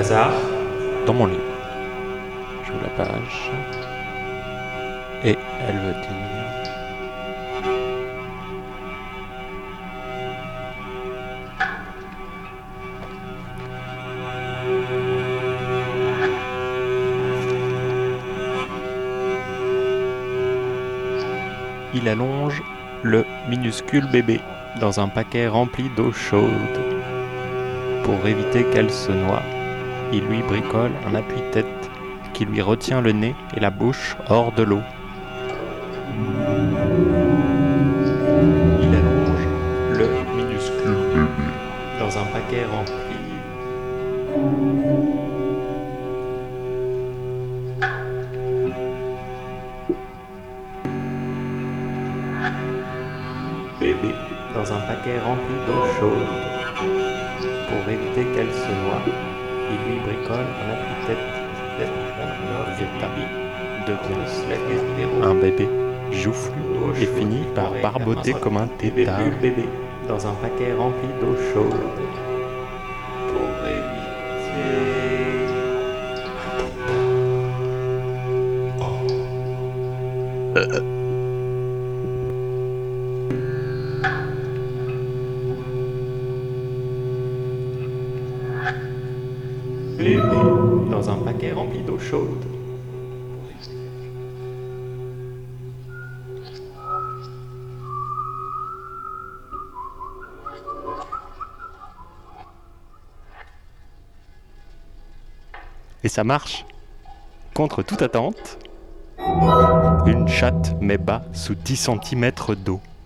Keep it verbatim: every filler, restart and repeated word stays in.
hasard. Dans mon livre. J'ouvre la page. Et elle veut dire... Il allonge le minuscule bébé dans un paquet rempli d'eau chaude. Pour éviter qu'elle se noie, il lui bricole un appuie-tête qui lui retient le nez et la bouche hors de l'eau. Il allonge le minuscule bébé dans un paquet rempli. Bébé dans un paquet rempli d'eau chaude. Pour éviter qu'elle se noie, il lui bricole un appui-tête. Devient un bébé joufflu et finit par barboter comme un tétard. Bébé dans un paquet rempli d'eau chaude. Pour éviter... Euh. Bébé dans un paquet rempli d'eau chaude. Et ça marche. Contre toute attente, une chatte met bas sous dix centimètres d'eau.